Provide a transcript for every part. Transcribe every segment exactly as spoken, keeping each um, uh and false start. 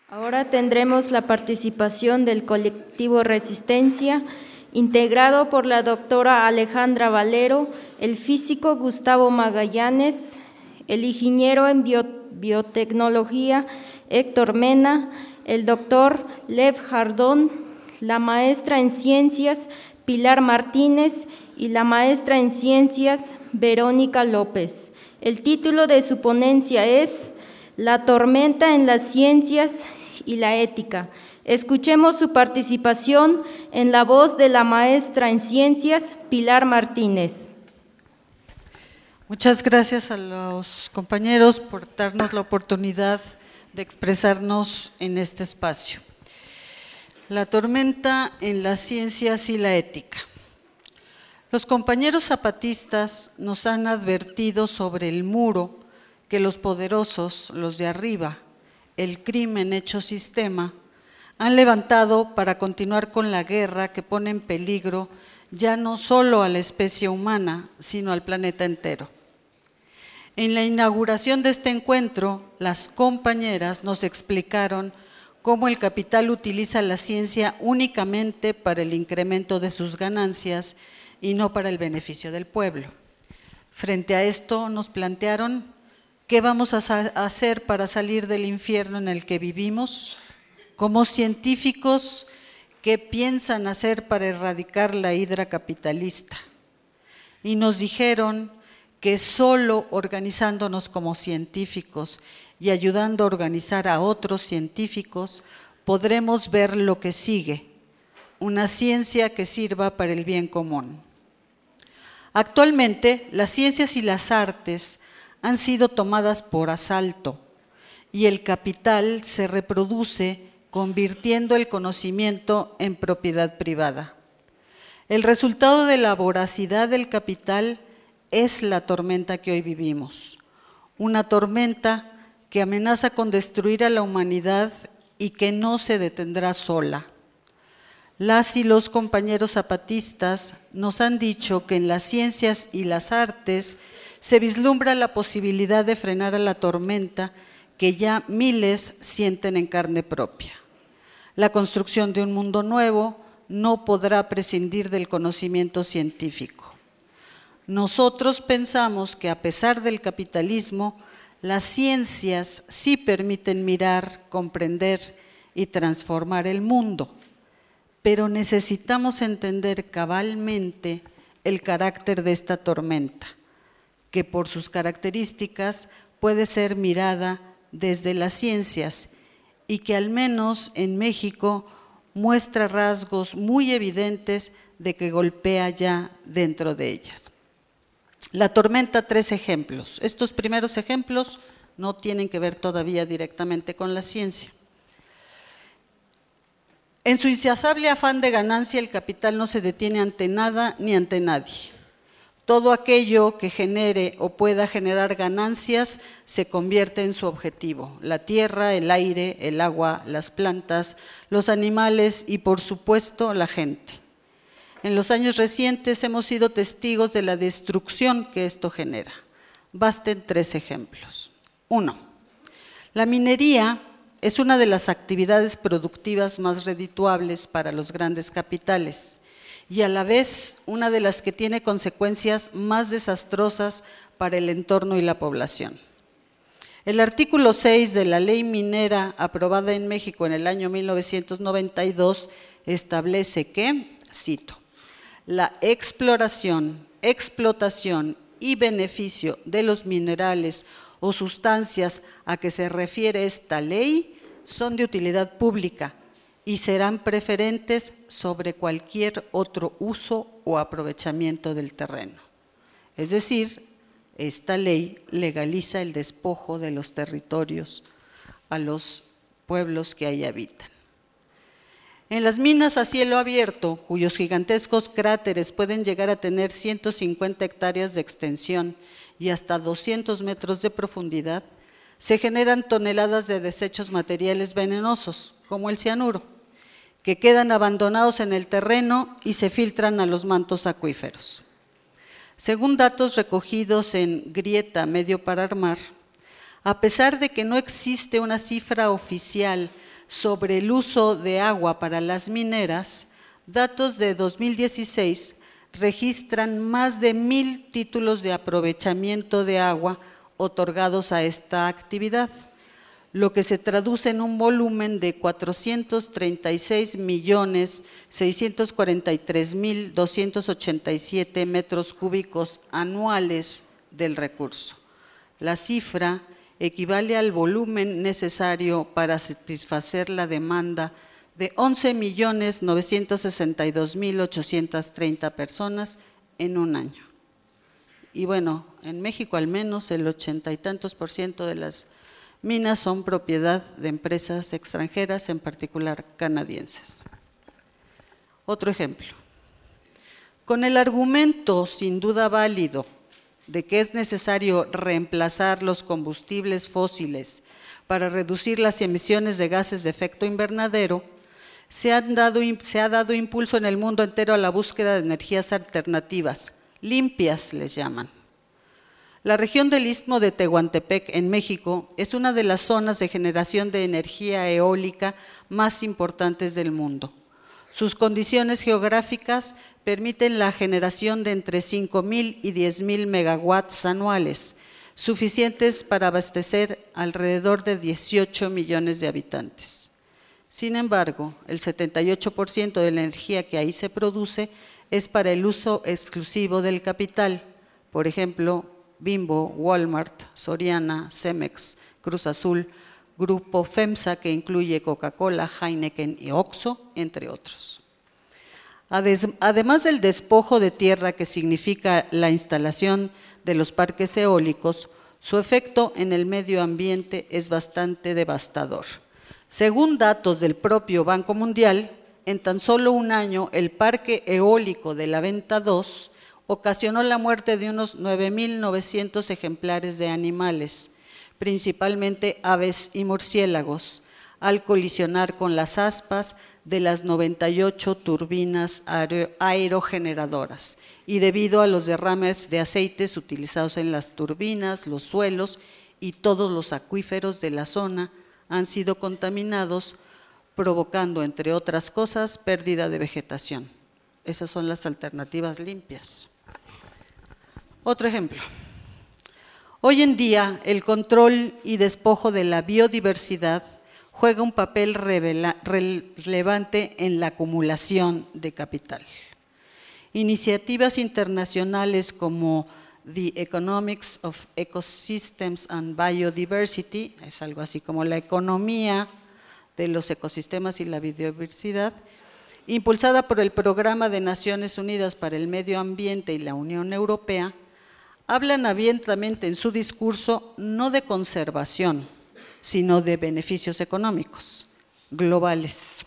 Ahora tendremos la participación del colectivo Resistencia, integrado por la doctora Alejandra Valero, el físico Gustavo Magallanes, el ingeniero en bio, biotecnología Héctor Mena, el doctor Lev Jardón, la maestra en ciencias Pilar Martínez y la maestra en ciencias Verónica López. El título de su ponencia es La tormenta en las ciencias y la ética. Escuchemos su participación en la voz de la maestra en ciencias, Pilar Martínez. Muchas gracias a los compañeros por darnos la oportunidad de expresarnos en este espacio. La tormenta en las ciencias y la ética. Los compañeros zapatistas nos han advertido sobre el muro que los poderosos, los de arriba, el crimen hecho sistema, han levantado para continuar con la guerra que pone en peligro ya no solo a la especie humana, sino al planeta entero. En la inauguración de este encuentro, las compañeras nos explicaron cómo el capital utiliza la ciencia únicamente para el incremento de sus ganancias y no para el beneficio del pueblo. Frente a esto nos plantearon: ¿qué vamos a hacer para salir del infierno en el que vivimos? Como científicos, ¿qué piensan hacer para erradicar la hidra capitalista? Y nos dijeron que solo organizándonos como científicos y ayudando a organizar a otros científicos, podremos ver lo que sigue, una ciencia que sirva para el bien común. Actualmente, las ciencias y las artes han sido tomadas por asalto y el capital se reproduce convirtiendo el conocimiento en propiedad privada. El resultado de la voracidad del capital es la tormenta que hoy vivimos, una tormenta que amenaza con destruir a la humanidad y que no se detendrá sola. Las y los compañeros zapatistas nos han dicho que en las ciencias y las artes se vislumbra la posibilidad de frenar a la tormenta que ya miles sienten en carne propia. La construcción de un mundo nuevo no podrá prescindir del conocimiento científico. Nosotros pensamos que a pesar del capitalismo, las ciencias sí permiten mirar, comprender y transformar el mundo, pero necesitamos entender cabalmente el carácter de esta tormenta, que por sus características puede ser mirada desde las ciencias y que al menos en México muestra rasgos muy evidentes de que golpea ya dentro de ellas. La tormenta, tres ejemplos. Estos primeros ejemplos no tienen que ver todavía directamente con la ciencia. En su insaciable afán de ganancia, el capital no se detiene ante nada ni ante nadie. Todo aquello que genere o pueda generar ganancias se convierte en su objetivo. La tierra, el aire, el agua, las plantas, los animales y, por supuesto, la gente. En los años recientes hemos sido testigos de la destrucción que esto genera. Basten tres ejemplos. Uno, la minería es una de las actividades productivas más redituables para los grandes capitales y a la vez una de las que tiene consecuencias más desastrosas para el entorno y la población. El artículo seis de la Ley Minera, aprobada en México en el año mil novecientos noventa y dos, establece que, cito, la exploración, explotación y beneficio de los minerales o sustancias a que se refiere esta ley son de utilidad pública y serán preferentes sobre cualquier otro uso o aprovechamiento del terreno. Es decir, esta ley legaliza el despojo de los territorios a los pueblos que ahí habitan. En las minas a cielo abierto, cuyos gigantescos cráteres pueden llegar a tener ciento cincuenta hectáreas de extensión y hasta doscientos metros de profundidad, se generan toneladas de desechos materiales venenosos, como el cianuro, que quedan abandonados en el terreno y se filtran a los mantos acuíferos. Según datos recogidos en Grieta Medio para Armar, a pesar de que no existe una cifra oficial sobre el uso de agua para las mineras, datos de dos mil dieciséis registran más de mil títulos de aprovechamiento de agua otorgados a esta actividad, lo que se traduce en un volumen de cuatrocientos treinta y seis millones seiscientos cuarenta y tres mil doscientos ochenta y siete metros cúbicos anuales del recurso. La cifra equivale al volumen necesario para satisfacer la demanda de once millones novecientos sesenta y dos mil ochocientas treinta personas en un año. Y bueno, en México al menos el ochenta y tantos por ciento de las minas son propiedad de empresas extranjeras, en particular canadienses. Otro ejemplo. Con el argumento sin duda válido de que es necesario reemplazar los combustibles fósiles para reducir las emisiones de gases de efecto invernadero, se, han dado, se ha dado impulso en el mundo entero a la búsqueda de energías alternativas, limpias les llaman. La región del Istmo de Tehuantepec, en México, es una de las zonas de generación de energía eólica más importantes del mundo. Sus condiciones geográficas permiten la generación de entre cinco mil y diez mil megawatts anuales, suficientes para abastecer alrededor de dieciocho millones de habitantes. Sin embargo, el setenta y ocho por ciento de la energía que ahí se produce es para el uso exclusivo del capital, por ejemplo, Bimbo, Walmart, Soriana, Cemex, Cruz Azul, Grupo FEMSA, que incluye Coca-Cola, Heineken y Oxxo, entre otros. Además del despojo de tierra que significa la instalación de los parques eólicos, su efecto en el medio ambiente es bastante devastador. Según datos del propio Banco Mundial, en tan solo un año el parque eólico de la Venta dos ocasionó la muerte de unos nueve mil novecientos ejemplares de animales, principalmente aves y murciélagos, al colisionar con las aspas de las noventa y ocho turbinas aerogeneradoras y debido a los derrames de aceites utilizados en las turbinas, los suelos y todos los acuíferos de la zona han sido contaminados, provocando, entre otras cosas, pérdida de vegetación. Esas son las alternativas limpias. Otro ejemplo. Hoy en día, el control y despojo de la biodiversidad juega un papel revela, relevante en la acumulación de capital. Iniciativas internacionales como The Economics of Ecosystems and Biodiversity, es algo así como la economía de los ecosistemas y la biodiversidad, impulsada por el Programa de Naciones Unidas para el Medio Ambiente y la Unión Europea, hablan abiertamente en su discurso no de conservación, sino de beneficios económicos globales,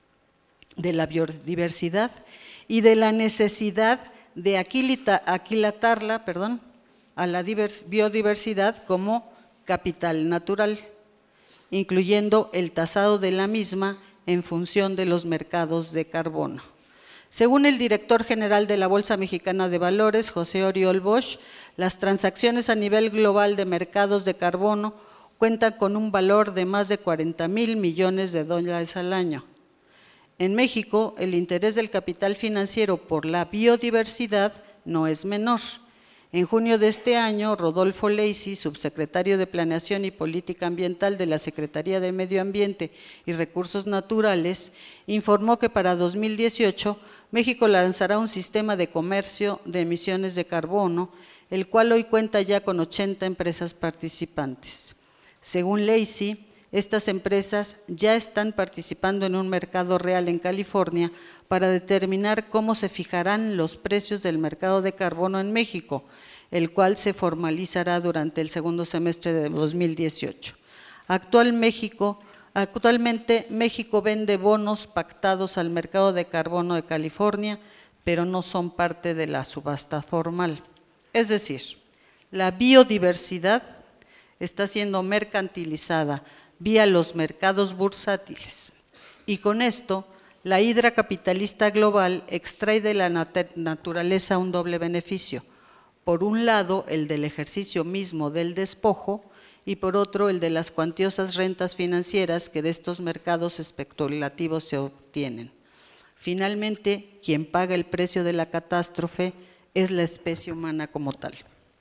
de la biodiversidad y de la necesidad de aquilatarla, perdón, a la biodiversidad como capital natural, incluyendo el tasado de la misma en función de los mercados de carbono. Según el director general de la Bolsa Mexicana de Valores, José Oriol Bosch, las transacciones a nivel global de mercados de carbono cuentan con un valor de más de cuarenta mil millones de dólares al año. En México, el interés del capital financiero por la biodiversidad no es menor. En junio de este año, Rodolfo Lacey, subsecretario de Planeación y Política Ambiental de la Secretaría de Medio Ambiente y Recursos Naturales, informó que para dos mil dieciocho México lanzará un sistema de comercio de emisiones de carbono, el cual hoy cuenta ya con ochenta empresas participantes. Según Lacey, estas empresas ya están participando en un mercado real en California para determinar cómo se fijarán los precios del mercado de carbono en México, el cual se formalizará durante el segundo semestre de dos mil dieciocho. Actual México, actualmente México vende bonos pactados al mercado de carbono de California, pero no son parte de la subasta formal. Es decir, la biodiversidad está siendo mercantilizada vía los mercados bursátiles y con esto la hidra capitalista global extrae de la nat- naturaleza un doble beneficio. Por un lado, el del ejercicio mismo del despojo y por otro el de las cuantiosas rentas financieras que de estos mercados especulativos se obtienen. Finalmente, quien paga el precio de la catástrofe es la especie humana como tal.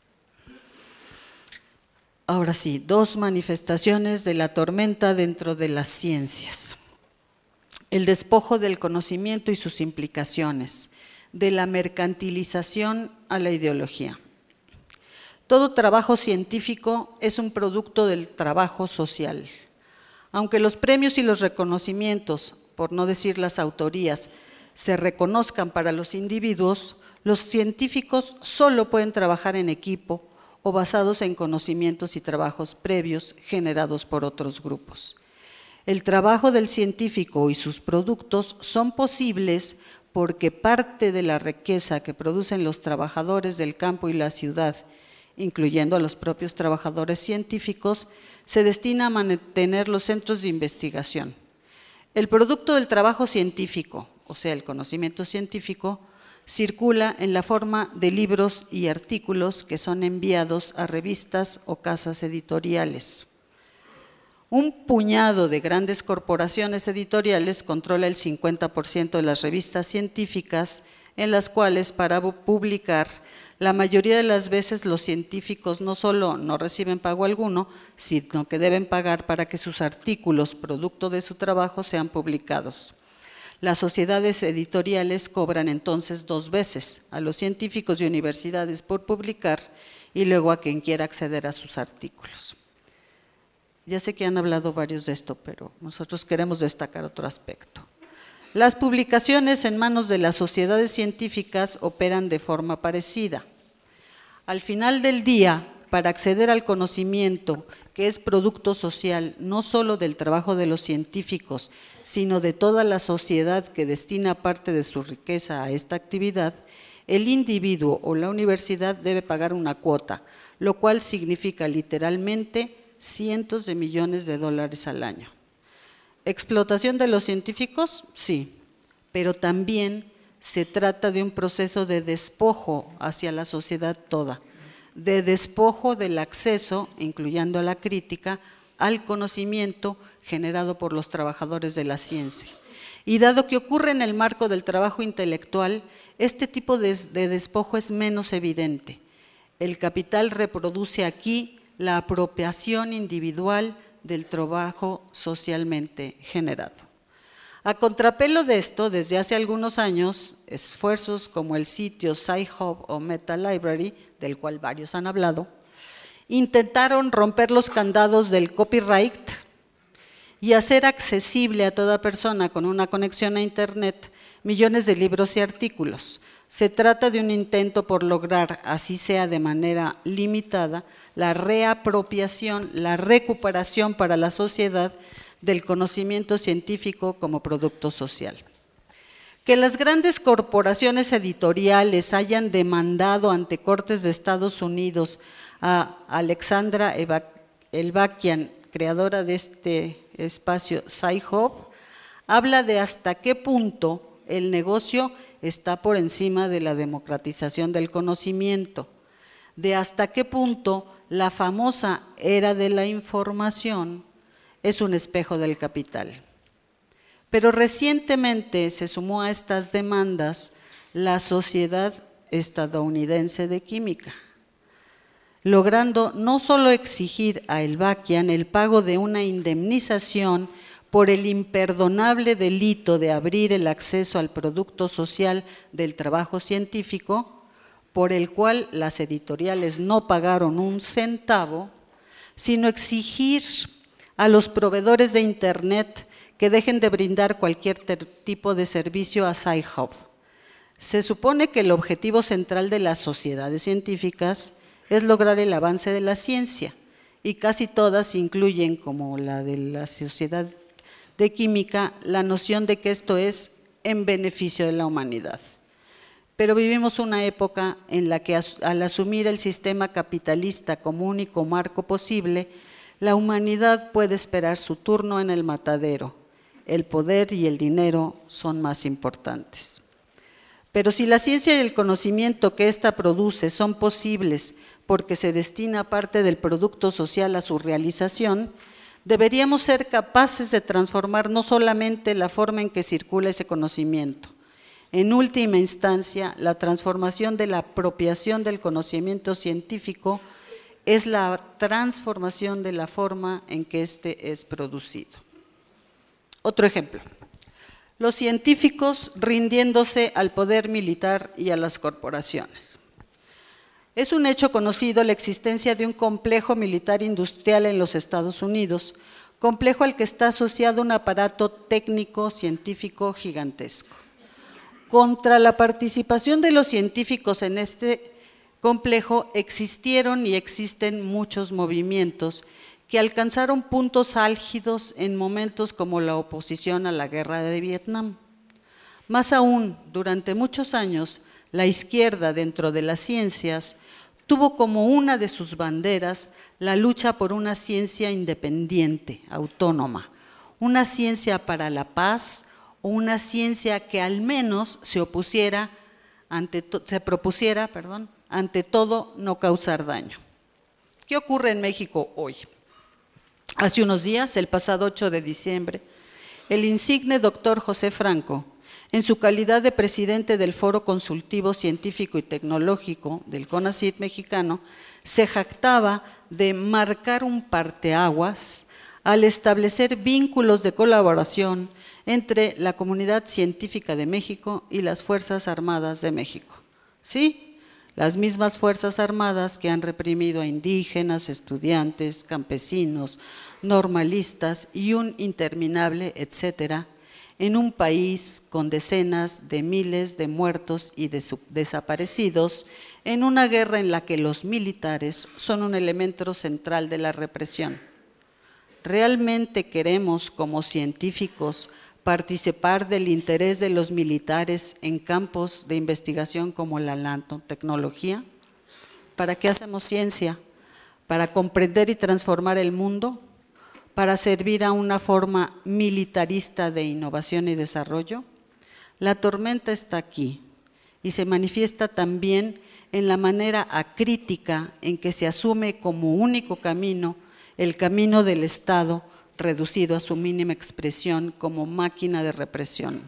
Ahora sí, dos manifestaciones de la tormenta dentro de las ciencias. El despojo del conocimiento y sus implicaciones, de la mercantilización a la ideología. Todo trabajo científico es un producto del trabajo social. Aunque los premios y los reconocimientos, por no decir las autorías, se reconozcan para los individuos, los científicos solo pueden trabajar en equipo o basados en conocimientos y trabajos previos generados por otros grupos. El trabajo del científico y sus productos son posibles porque parte de la riqueza que producen los trabajadores del campo y la ciudad, incluyendo a los propios trabajadores científicos, se destina a mantener los centros de investigación. El producto del trabajo científico, o sea, el conocimiento científico, circula en la forma de libros y artículos que son enviados a revistas o casas editoriales. Un puñado de grandes corporaciones editoriales controla el cincuenta por ciento de las revistas científicas, en las cuales para publicar, la mayoría de las veces los científicos no solo no reciben pago alguno, sino que deben pagar para que sus artículos, producto de su trabajo, sean publicados. Las sociedades editoriales cobran entonces dos veces, a los científicos y universidades por publicar y luego a quien quiera acceder a sus artículos. Ya sé que han hablado varios de esto, pero nosotros queremos destacar otro aspecto. Las publicaciones en manos de las sociedades científicas operan de forma parecida. Al final del día, para acceder al conocimiento, que es producto social no solo del trabajo de los científicos, sino de toda la sociedad que destina parte de su riqueza a esta actividad, el individuo o la universidad debe pagar una cuota, lo cual significa literalmente cientos de millones de dólares al año. ¿Explotación de los científicos? Sí, pero también se trata de un proceso de despojo hacia la sociedad toda, de despojo del acceso, incluyendo la crítica, al conocimiento generado por los trabajadores de la ciencia. Y dado que ocurre en el marco del trabajo intelectual, este tipo de, de despojo es menos evidente. El capital reproduce aquí la apropiación individual del trabajo socialmente generado. A contrapelo de esto, desde hace algunos años, esfuerzos como el sitio Sci-Hub o Meta Library, del cual varios han hablado, intentaron romper los candados del copyright y hacer accesible a toda persona con una conexión a Internet millones de libros y artículos. Se trata de un intento por lograr, así sea de manera limitada, la reapropiación, la recuperación para la sociedad del conocimiento científico como producto social. Que las grandes corporaciones editoriales hayan demandado ante cortes de Estados Unidos a Alexandra Elbakyan, creadora de este espacio Sci-Hub, habla de hasta qué punto el negocio está por encima de la democratización del conocimiento, de hasta qué punto la famosa era de la información es un espejo del capital. Pero recientemente se sumó a estas demandas la Sociedad Estadounidense de Química, logrando no solo exigir a Elbakyan el pago de una indemnización por el imperdonable delito de abrir el acceso al producto social del trabajo científico, por el cual las editoriales no pagaron un centavo, sino exigir a los proveedores de Internet que dejen de brindar cualquier tipo de servicio a Sci-Hub. Se supone que el objetivo central de las sociedades científicas es lograr el avance de la ciencia, y casi todas incluyen, como la de la Sociedad de Química, la noción de que esto es en beneficio de la humanidad. Pero vivimos una época en la que al asumir el sistema capitalista como único marco posible, la humanidad puede esperar su turno en el matadero. El poder y el dinero son más importantes. Pero si la ciencia y el conocimiento que ésta produce son posibles porque se destina parte del producto social a su realización, deberíamos ser capaces de transformar no solamente la forma en que circula ese conocimiento. En última instancia, la transformación de la apropiación del conocimiento científico es la transformación de la forma en que éste es producido. Otro ejemplo, los científicos rindiéndose al poder militar y a las corporaciones. Es un hecho conocido la existencia de un complejo militar industrial en los Estados Unidos, complejo al que está asociado un aparato técnico científico gigantesco. Contra la participación de los científicos en este complejo existieron y existen muchos movimientos que alcanzaron puntos álgidos en momentos como la oposición a la guerra de Vietnam. Más aún, durante muchos años, la izquierda dentro de las ciencias tuvo como una de sus banderas la lucha por una ciencia independiente, autónoma, una ciencia para la paz o una ciencia que al menos se opusiera, ante se propusiera, perdón, ante todo no causar daño. ¿Qué ocurre en México hoy? Hace unos días, el pasado ocho de diciembre, el insigne doctor José Franco, en su calidad de presidente del Foro Consultivo Científico y Tecnológico del CONACYT mexicano, se jactaba de marcar un parteaguas al establecer vínculos de colaboración entre la comunidad científica de México y las Fuerzas Armadas de México. ¿Sí? Las mismas Fuerzas Armadas que han reprimido a indígenas, estudiantes, campesinos, normalistas y un interminable etcétera, en un país con decenas de miles de muertos y de desaparecidos, en una guerra en la que los militares son un elemento central de la represión. ¿Realmente queremos, como científicos, participar del interés de los militares en campos de investigación como la nanotecnología? ¿Para qué hacemos ciencia? ¿Para comprender y transformar el mundo? ¿Para servir a una forma militarista de innovación y desarrollo? La tormenta está aquí y se manifiesta también en la manera acrítica en que se asume como único camino el camino del Estado, reducido a su mínima expresión como máquina de represión.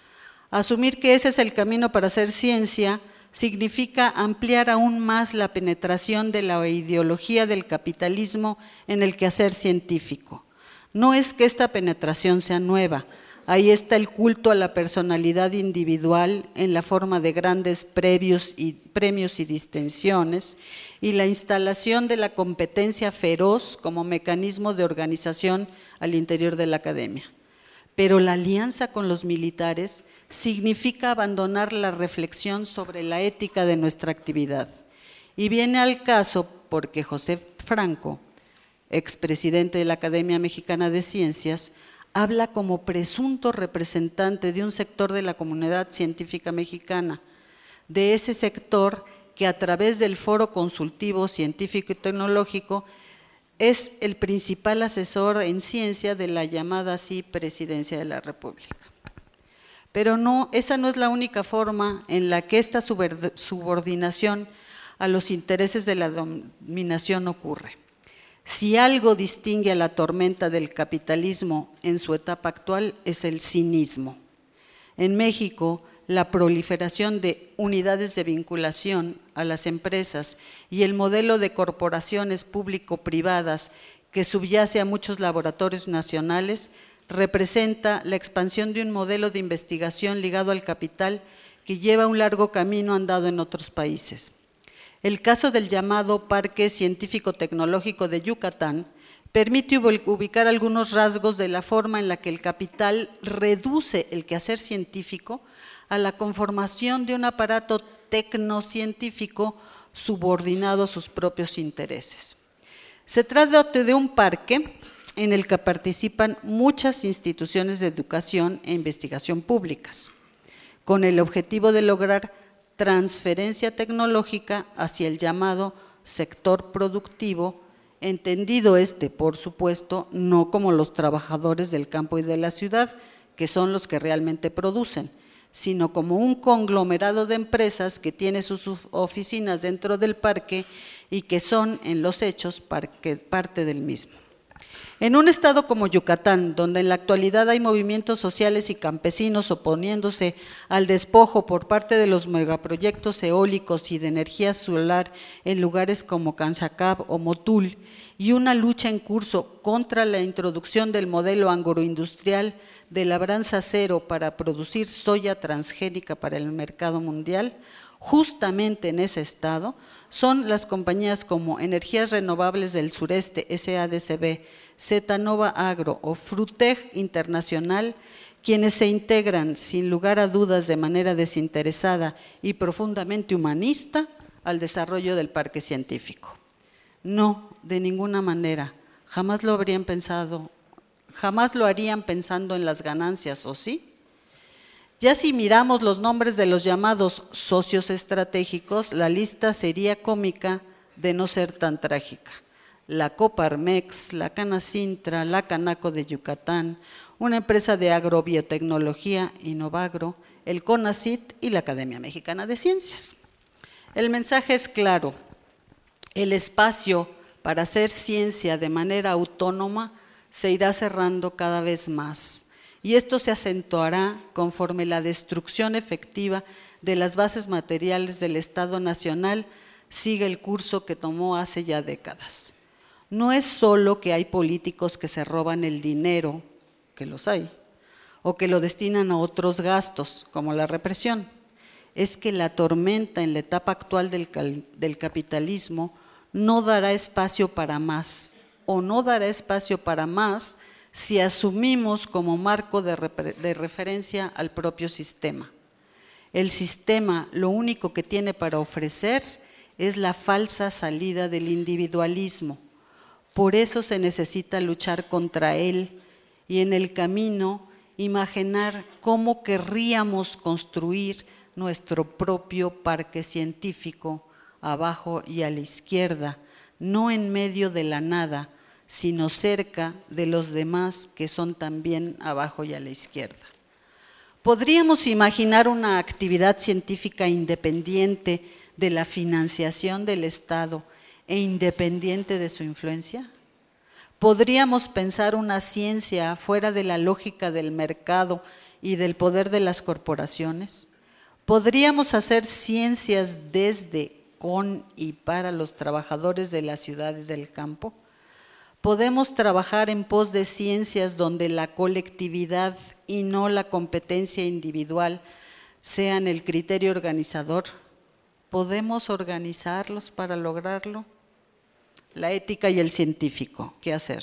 Asumir que ese es el camino para hacer ciencia significa ampliar aún más la penetración de la ideología del capitalismo en el quehacer científico. No es que esta penetración sea nueva, ahí está el culto a la personalidad individual en la forma de grandes previos y, premios y distinciones, y la instalación de la competencia feroz como mecanismo de organización al interior de la academia. Pero la alianza con los militares significa abandonar la reflexión sobre la ética de nuestra actividad. Y viene al caso porque José Franco, expresidente de la Academia Mexicana de Ciencias, habla como presunto representante de un sector de la comunidad científica mexicana, de ese sector que a través del Foro Consultivo Científico y Tecnológico es el principal asesor en ciencia de la llamada así Presidencia de la República. Pero no, esa no es la única forma en la que esta subordinación a los intereses de la dominación ocurre. Si algo distingue a la tormenta del capitalismo en su etapa actual es el cinismo. En México, la proliferación de unidades de vinculación a las empresas y el modelo de corporaciones público-privadas que subyace a muchos laboratorios nacionales representa la expansión de un modelo de investigación ligado al capital que lleva un largo camino andado en otros países. El caso del llamado Parque Científico-Tecnológico de Yucatán permite ubicar algunos rasgos de la forma en la que el capital reduce el quehacer científico a la conformación de un aparato tecnocientífico subordinado a sus propios intereses. Se trata de un parque en el que participan muchas instituciones de educación e investigación públicas, con el objetivo de lograr transferencia tecnológica hacia el llamado sector productivo, entendido este, por supuesto, no como los trabajadores del campo y de la ciudad, que son los que realmente producen, sino como un conglomerado de empresas que tiene sus oficinas dentro del parque y que son en los hechos parte del mismo. En un estado como Yucatán, donde en la actualidad hay movimientos sociales y campesinos oponiéndose al despojo por parte de los megaproyectos eólicos y de energía solar en lugares como Canchacab o Motul, y una lucha en curso contra la introducción del modelo agroindustrial de labranza cero para producir soya transgénica para el mercado mundial, justamente en ese estado son las compañías como Energías Renovables del Sureste, S A D C B, Zetanova Agro o Frutec Internacional, quienes se integran sin lugar a dudas de manera desinteresada y profundamente humanista al desarrollo del parque científico. No, de ninguna manera, jamás lo habrían pensado, jamás lo harían pensando en las ganancias, ¿o sí? Ya si miramos los nombres de los llamados socios estratégicos, la lista sería cómica de no ser tan trágica. La Coparmex, la Canacintra, la Canaco de Yucatán, una empresa de agrobiotecnología, Innovagro, el CONACYT y la Academia Mexicana de Ciencias. El mensaje es claro, el espacio para hacer ciencia de manera autónoma se irá cerrando cada vez más, y esto se acentuará conforme la destrucción efectiva de las bases materiales del Estado Nacional sigue el curso que tomó hace ya décadas. No es solo que hay políticos que se roban el dinero, que los hay, o que lo destinan a otros gastos, como la represión. Es que la tormenta en la etapa actual del, del capitalismo no dará espacio para más, o no dará espacio para más si asumimos como marco de, de referencia al propio sistema. El sistema lo único que tiene para ofrecer es la falsa salida del individualismo. Por eso se necesita luchar contra él y en el camino imaginar cómo querríamos construir nuestro propio parque científico abajo y a la izquierda, no en medio de la nada, sino cerca de los demás que son también abajo y a la izquierda. ¿Podríamos imaginar una actividad científica independiente de la financiación del Estado e independiente de su influencia? ¿Podríamos pensar una ciencia fuera de la lógica del mercado y del poder de las corporaciones? ¿Podríamos hacer ciencias desde, con y para los trabajadores de la ciudad y del campo? ¿Podemos trabajar en pos de ciencias donde la colectividad y no la competencia individual sean el criterio organizador? ¿Podemos organizarlos para lograrlo? La ética y el científico, ¿qué hacer?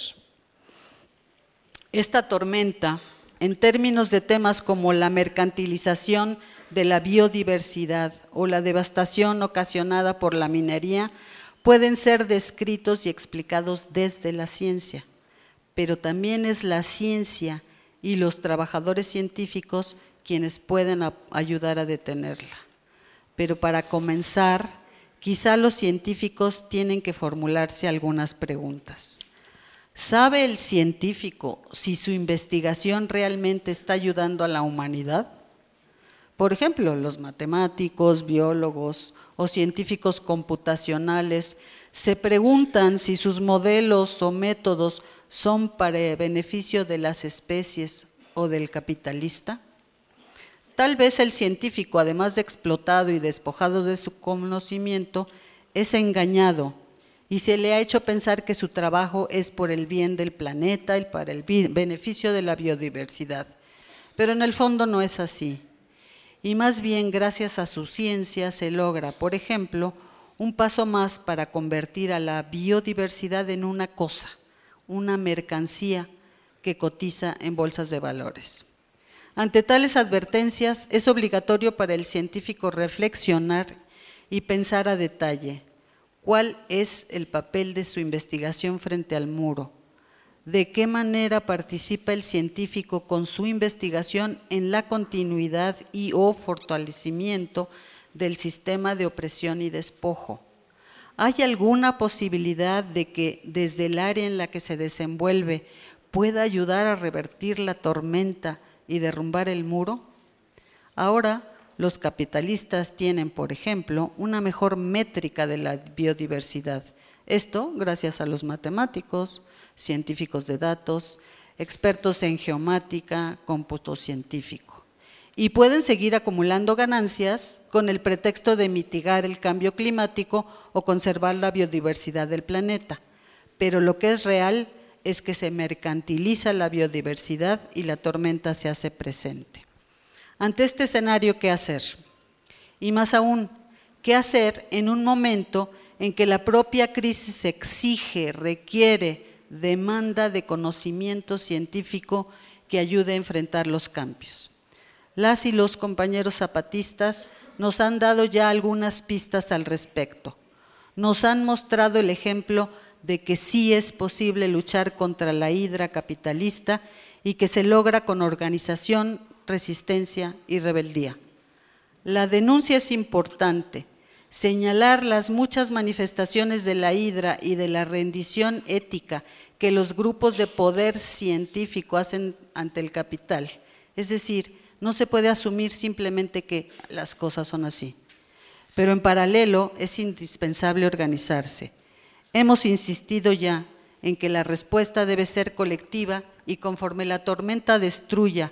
Esta tormenta, en términos de temas como la mercantilización de la biodiversidad o la devastación ocasionada por la minería, pueden ser descritos y explicados desde la ciencia, pero también es la ciencia y los trabajadores científicos quienes pueden ayudar a detenerla. Pero para comenzar, quizá los científicos tienen que formularse algunas preguntas. ¿Sabe el científico si su investigación realmente está ayudando a la humanidad? Por ejemplo, los matemáticos, biólogos o científicos computacionales se preguntan si sus modelos o métodos son para beneficio de las especies o del capitalista. Tal vez el científico, además de explotado y despojado de su conocimiento, es engañado y se le ha hecho pensar que su trabajo es por el bien del planeta y para el beneficio de la biodiversidad. Pero en el fondo no es así. Y más bien gracias a su ciencia se logra, por ejemplo, un paso más para convertir a la biodiversidad en una cosa, una mercancía que cotiza en bolsas de valores. Ante tales advertencias es obligatorio para el científico reflexionar y pensar a detalle cuál es el papel de su investigación frente al muro. ¿De qué manera participa el científico con su investigación en la continuidad y o fortalecimiento del sistema de opresión y despojo? ¿Hay alguna posibilidad de que desde el área en la que se desenvuelve pueda ayudar a revertir la tormenta y derrumbar el muro? Ahora, los capitalistas tienen, por ejemplo, una mejor métrica de la biodiversidad. Esto gracias a los matemáticos, científicos de datos, expertos en geomática, cómputo científico. Y pueden seguir acumulando ganancias con el pretexto de mitigar el cambio climático o conservar la biodiversidad del planeta. Pero lo que es real es que se mercantiliza la biodiversidad y la tormenta se hace presente. Ante este escenario, ¿qué hacer? Y más aún, ¿qué hacer en un momento en que la propia crisis exige, requiere, demanda de conocimiento científico que ayude a enfrentar los cambios? Las y los compañeros zapatistas nos han dado ya algunas pistas al respecto. Nos han mostrado el ejemplo de que sí es posible luchar contra la hidra capitalista y que se logra con organización, resistencia y rebeldía. La denuncia es importante. Señalar las muchas manifestaciones de la hidra y de la rendición ética que los grupos de poder científico hacen ante el capital. Es decir, no se puede asumir simplemente que las cosas son así. Pero en paralelo es indispensable organizarse. Hemos insistido ya en que la respuesta debe ser colectiva y conforme la tormenta destruya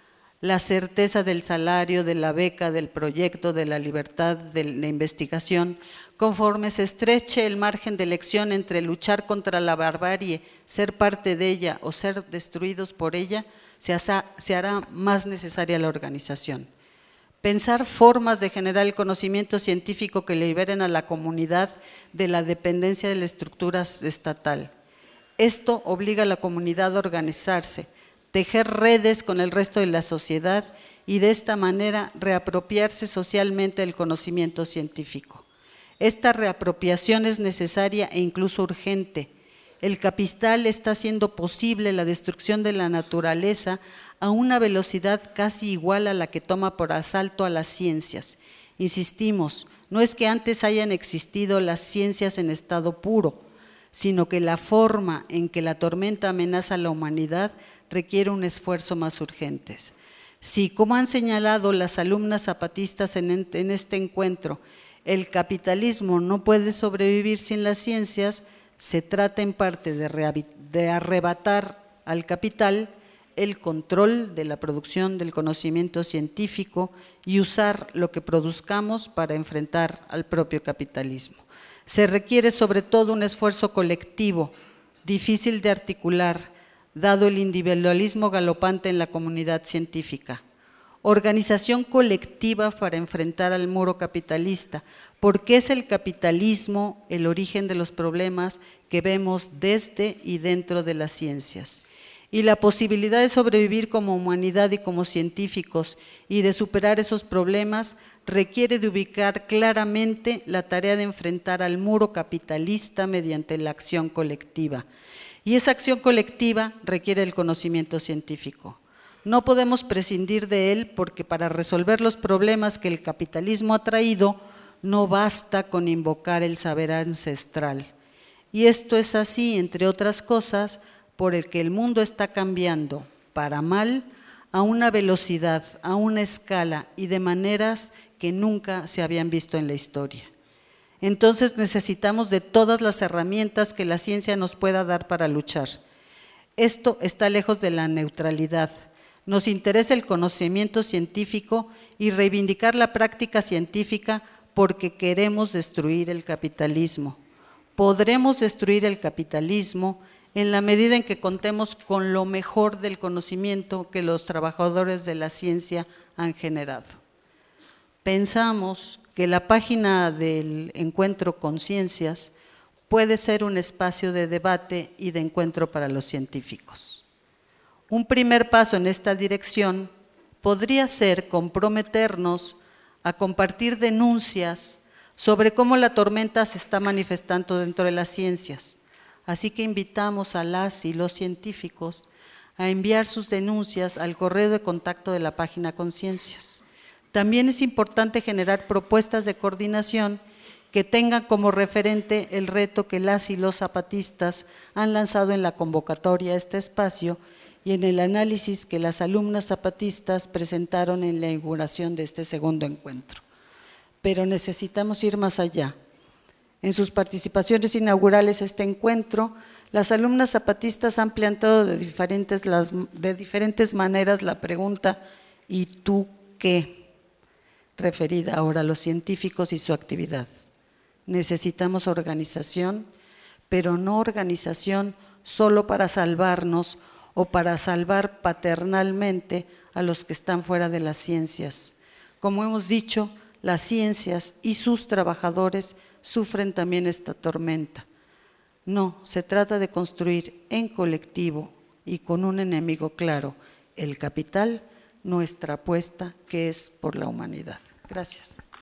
la certeza del salario, de la beca, del proyecto, de la libertad, de la investigación, conforme se estreche el margen de elección entre luchar contra la barbarie, ser parte de ella o ser destruidos por ella, se, asa, se hará más necesaria la organización. Pensar formas de generar el conocimiento científico que liberen a la comunidad de la dependencia de la estructura estatal. Esto obliga a la comunidad a organizarse, tejer redes con el resto de la sociedad y de esta manera reapropiarse socialmente del conocimiento científico. Esta reapropiación es necesaria e incluso urgente. El capital está haciendo posible la destrucción de la naturaleza a una velocidad casi igual a la que toma por asalto a las ciencias. Insistimos, no es que antes hayan existido las ciencias en estado puro, sino que la forma en que la tormenta amenaza a la humanidad requiere un esfuerzo más urgente. Si, como han señalado las alumnas zapatistas en, en este encuentro, el capitalismo no puede sobrevivir sin las ciencias, se trata en parte de, de arrebatar al capital el control de la producción del conocimiento científico y usar lo que produzcamos para enfrentar al propio capitalismo. Se requiere sobre todo un esfuerzo colectivo, difícil de articular, dado el individualismo galopante en la comunidad científica. Organización colectiva para enfrentar al muro capitalista, porque es el capitalismo el origen de los problemas que vemos desde y dentro de las ciencias. Y la posibilidad de sobrevivir como humanidad y como científicos y de superar esos problemas requiere de ubicar claramente la tarea de enfrentar al muro capitalista mediante la acción colectiva. Y esa acción colectiva requiere el conocimiento científico. No podemos prescindir de él porque para resolver los problemas que el capitalismo ha traído, no basta con invocar el saber ancestral. Y esto es así, entre otras cosas, por el que el mundo está cambiando para mal a una velocidad, a una escala y de maneras que nunca se habían visto en la historia. Entonces necesitamos de todas las herramientas que la ciencia nos pueda dar para luchar. Esto está lejos de la neutralidad. Nos interesa el conocimiento científico y reivindicar la práctica científica porque queremos destruir el capitalismo. Podremos destruir el capitalismo en la medida en que contemos con lo mejor del conocimiento que los trabajadores de la ciencia han generado. Pensamos que la página del Encuentro Conciencias puede ser un espacio de debate y de encuentro para los científicos. Un primer paso en esta dirección podría ser comprometernos a compartir denuncias sobre cómo la tormenta se está manifestando dentro de las ciencias. Así que invitamos a las y los científicos a enviar sus denuncias al correo de contacto de la página Conciencias. También es importante generar propuestas de coordinación que tengan como referente el reto que las y los zapatistas han lanzado en la convocatoria a este espacio y en el análisis que las alumnas zapatistas presentaron en la inauguración de este segundo encuentro. Pero necesitamos ir más allá. En sus participaciones inaugurales a este encuentro, las alumnas zapatistas han planteado de diferentes, las, de diferentes maneras la pregunta ¿y tú qué?, referida ahora a los científicos y su actividad. Necesitamos organización, pero no organización solo para salvarnos o para salvar paternalmente a los que están fuera de las ciencias. Como hemos dicho, las ciencias y sus trabajadores sufren también esta tormenta. No, se trata de construir en colectivo y con un enemigo claro, el capital, nuestra apuesta que es por la humanidad. Gracias.